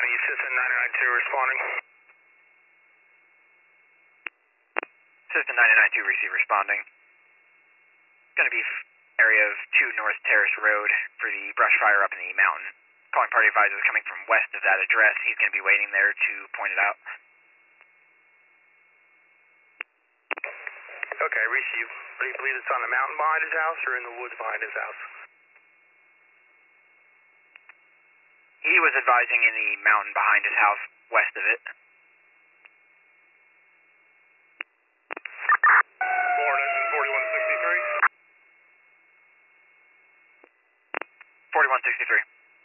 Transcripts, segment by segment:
Citizen 992 responding. Citizen 992 receive responding. Going to be area of 2 North Terrace Road for the brush fire up in the mountain. Calling party advisors coming from west of that address. He's going to be waiting there to point it out. Okay, receive. Do you believe it's on the mountain behind his house or in the woods behind his house? He was advising in the mountain behind his house, west of it. Warren, engine 4163. 4163.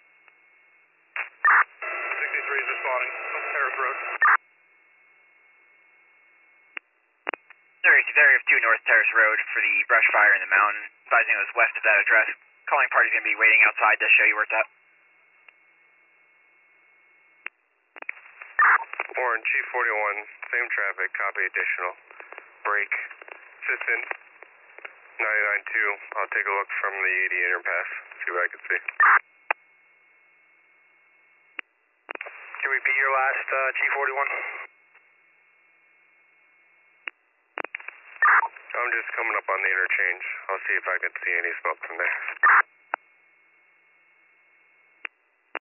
63 is responding. North Terrace Road. Area of 2 North Terrace Road for the brush fire in the mountain. Advising it was west of that address. Calling party's going to be waiting outside to show you where it's at. Warren, Chief 41, same traffic, copy additional. Break. Citizen 992. I'll take a look from the 80 interpass, see what I can see. Can you repeat your last, Chief 41? I'm just coming up on the interchange. I'll see if I can see any smoke from there.